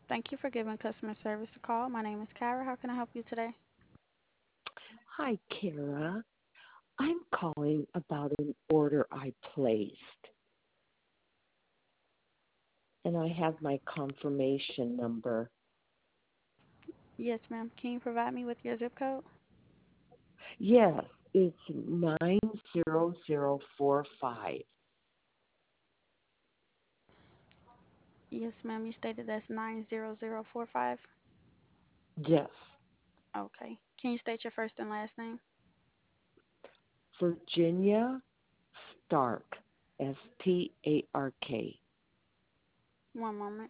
Thank you for giving customer service a call. My name is Kyra. How can I help you today? Hi, Kara. I'm calling about an order I placed, and I have my confirmation number. Yes, ma'am. Can you provide me with your zip code? Yes, it's 90045. Yes, ma'am. You stated that's 90045. Yes, Okay. Can you state your first and last name? Virginia Stark, Stark. One moment.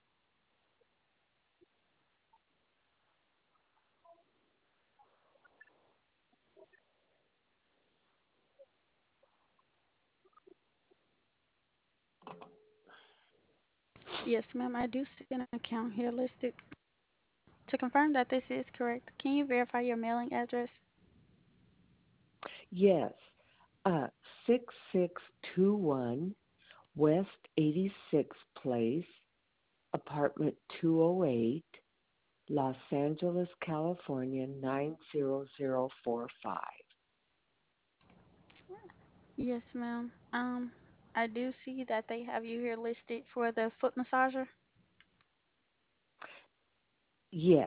Yes, ma'am. I do see an account here listed. To confirm that this is correct, can you verify your mailing address? Yes, 6621 West 86th Place, apartment 208, Los Angeles, California 90045. Yes, ma'am. I do see that they have you here listed for the foot massager. Yes.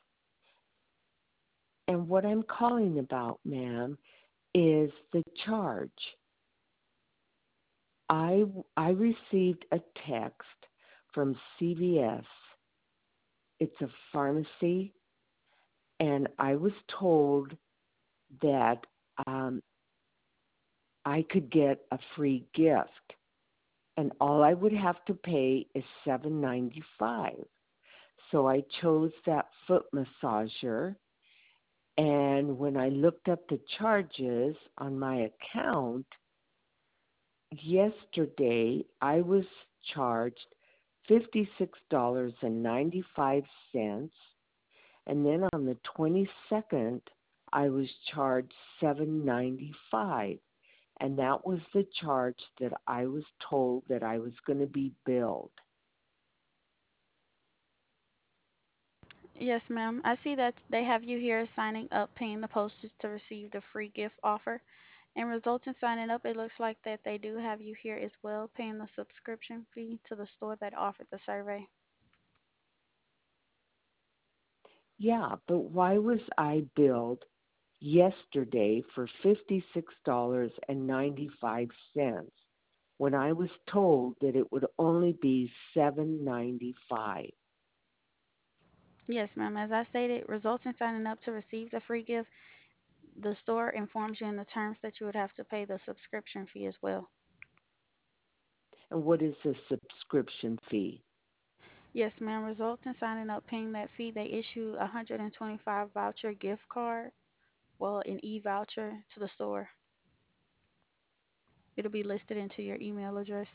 And what I'm calling about, ma'am, is the charge. I received a text from CVS. It's a pharmacy, and I was told that um, I could get a free gift, and all I would have to pay is $7.95. So I chose that foot massager, and when I looked up the charges on my account, yesterday I was charged $56.95, and then on the 22nd I was charged $7.95, and that was the charge that I was told that I was going to be billed. Yes, ma'am. I see that they have you here signing up, paying the postage to receive the free gift offer. In results in signing up, it looks like that they do have you here as well, paying the subscription fee to the store that offered the survey. Yeah, but why was I billed yesterday for $56.95 when I was told that it would only be $7.95? Yes, ma'am. As I stated, results in signing up to receive the free gift, the store informs you in the terms that you would have to pay the subscription fee as well. And what is the subscription fee? Yes, ma'am. Results in signing up, paying that fee, they issue a 125 voucher gift card, well, an e-voucher to the store. It'll be listed into your email address.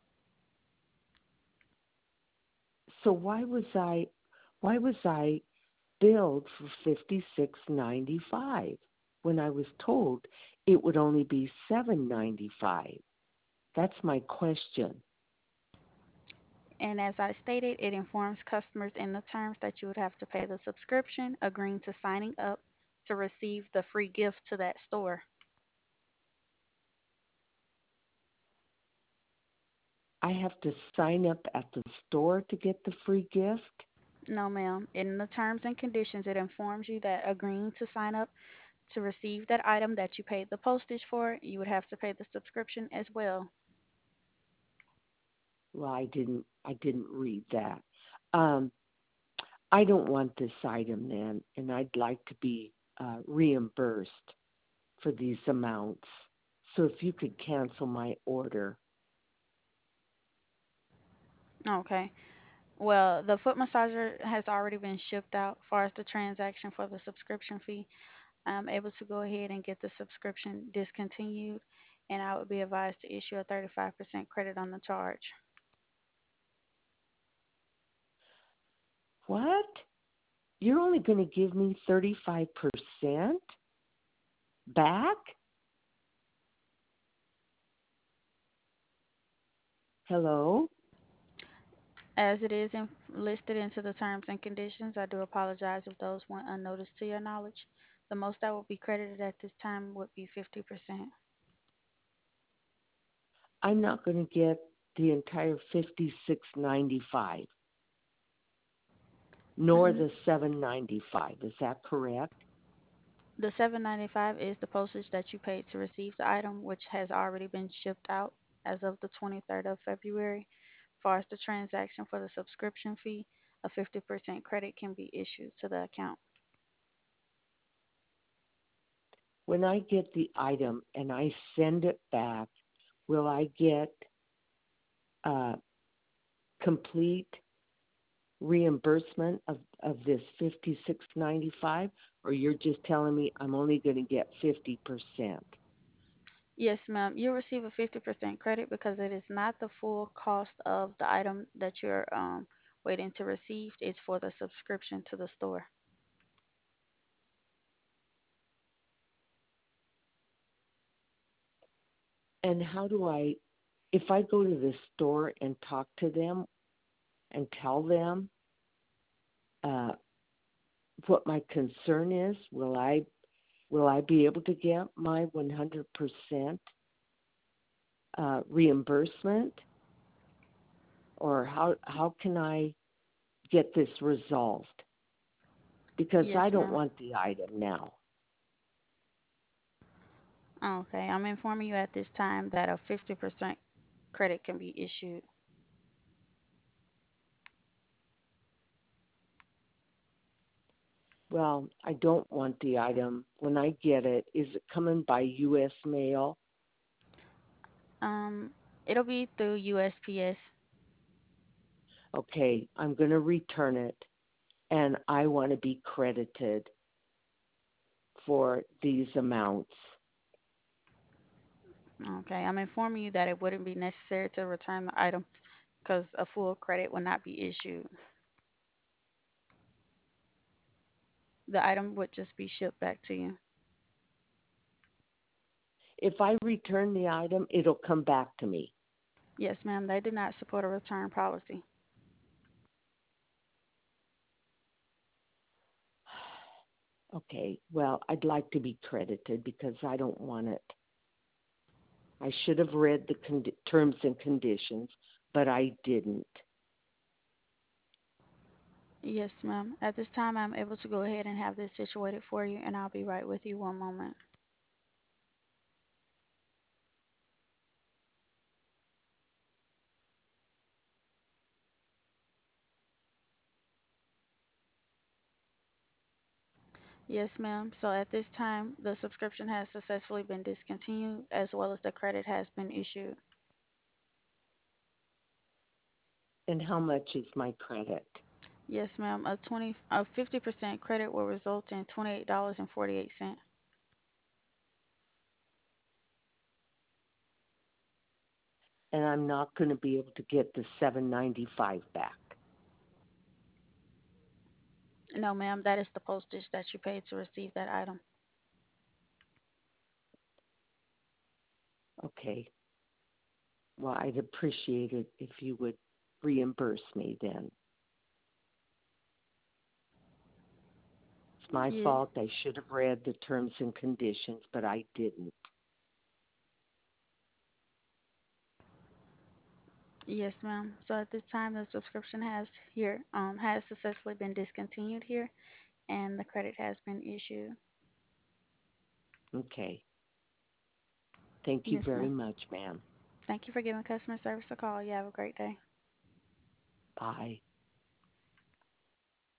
So why was I billed for $56.95 when I was told it would only be $7.95? That's my question. And as I stated, it informs customers in the terms that you would have to pay the subscription, agreeing to signing up to receive the free gift to that store. I have to sign up at the store to get the free gift? No, ma'am. In the terms and conditions, it informs you that agreeing to sign up to receive that item that you paid the postage for, you would have to pay the subscription as well. Well, I didn't read that. Um, I don't want this item then, and I'd like to be reimbursed for these amounts. So if you could cancel my order. Okay. Well, the foot massager has already been shipped out. As far as the transaction for the subscription fee, I'm able to go ahead and get the subscription discontinued, and I would be advised to issue a 35% credit on the charge. What? You're only going to give me 35% back? Hello? As it is listed into the terms and conditions, I do apologize if those went unnoticed to your knowledge. The most that will be credited at this time would be 50%. I'm not going to get the entire 56.95 nor Mm, the 7.95. Is that correct? The 7.95 is the postage that you paid to receive the item, which has already been shipped out as of the 23rd of February. As far as the transaction for the subscription fee, a 50% credit can be issued to the account. When I get the item and I send it back, will I get uh, complete reimbursement of this 56.95, or you're just telling me I'm only going to get 50%? Yes, ma'am. You'll receive a 50% credit because it is not the full cost of the item that you're waiting to receive. It's for the subscription to the store. And how do I, if I go to the store and talk to them and tell them uh, what my concern is, will I be able to get my 100% reimbursement, or how can I get this resolved? Because I Yes, don't ma'am. want the item now. Okay, I'm informing you at this time that a 50% credit can be issued. Well, I don't want the item when I get it. Is it coming by U.S. mail? Um, it'll be through USPS. Okay, I'm going to return it, and I want to be credited for these amounts. Okay, I'm informing you that it wouldn't be necessary to return the item because a full credit will not be issued. The item would just be shipped back to you. If I return the item, it'll come back to me. Yes, ma'am. They do not support a return policy. Okay, well, I'd like to be credited because I don't want it. I should have read the terms and conditions, but I didn't. Yes, ma'am. At this time, I'm able to go ahead and have this situated for you, and I'll be right with you one moment. Yes, ma'am. So at this time, the subscription has successfully been discontinued as well as the credit has been issued. And how much is my credit? Yes, ma'am. A 50% credit will result in $28.48. And I'm not going to be able to get the 7.95 back. No, ma'am, that is the postage that you paid to receive that item. Okay. Well, I'd appreciate it if you would reimburse me then. It's my Yeah. fault. I should have read the terms and conditions, but I didn't. Yes, ma'am. So at this time, the subscription has successfully been discontinued here, and the credit has been issued. Okay. Thank you Yes, very ma'am. much, ma'am. Thank you for giving customer service a call. You have a great day. Bye.